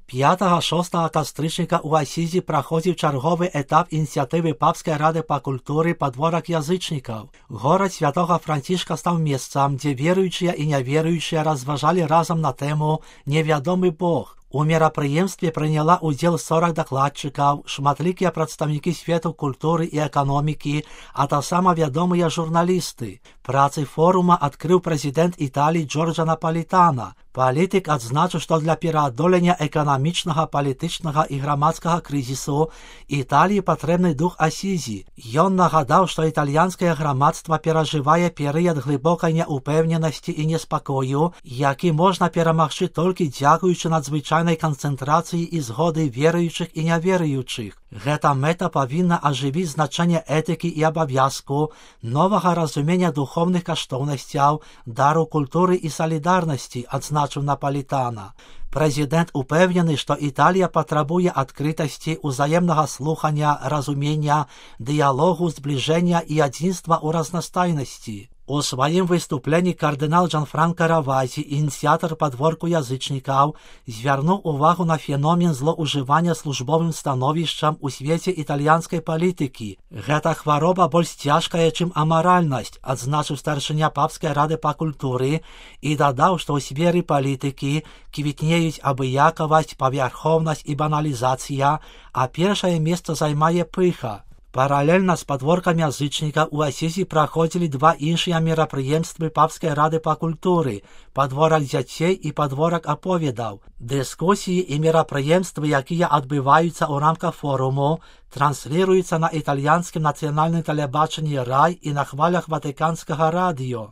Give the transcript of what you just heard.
5-6 кастрычніка ў Асізі праходзіў чарговы этап ініцыятывы Папскай рады па культуры «Падворак язычнікаў». Горад святога Францішка стаў месцам, дзе веруючыя і няверуючыя разважалі разам на тэму «Невядомы Бог». У мерапрыемстве прыняла ўдзел 40 дакладчыкаў, шматлікія прадстаўнікі свету культуры і эканомікі, а таксама вядомыя журналісты. Працы форума адкрыў прэзідэнт Італіі Джорджа Напалітана. Палітык адзначыў, што для пераадолення эканамічнага, палітычнага і грамадскага крызісу Італіі патрэбны дух Асізі. Ён нагадаў, што італьянскае грамадства перажывае перыяд глыбокай няўпэўненасці і неспакою, які можна перамагчы толькі дзякуючы надзвычайнай канцэнтрацыі і згоды веруючых і няверуючых. Гэта мэта павінна ажывіць значэнне этыкі і абавязку, новага разумення духовных каштоўнасцяў, дару культуры і салідарнасці, адзначыў Напалітана. Прэзідэнт упэўнены, што Італія патрабуе адкрытасці, узаемнага слухання, разумення, дыялогу, збліжэння і адзінства ў разнастайнасці. У сваім выступленні кардынал Джанфранка Равазі, ініцыятар падворку язычнікаў, звярнуў увагу на феномен злоўжывання службовым становішчам у свеце італьянскай палітыкі. Гэта хвароба больш цяжкая, чым амаральнасць, адзначыў старшыня Папскай рады па культуры і дадаў, што ў сферы палітыкі квітнеюць абыякавасць, павярхоўнасць і баналізацыя, а першае месца займае пыха. Паралельна з падворкам язычніка ў Асізі праходзілі два іншыя мерапрыемствы Папскай рады па культуры – падворак дзяцей і падворак аповедаў. Дыскусіі і мерапрыемствы, якія адбываюцца ў рамках форуму, трансліруюцца на італьянскім нацыянальным тэлебачанні «Рай» і на хвалях Ватыканскага радыё.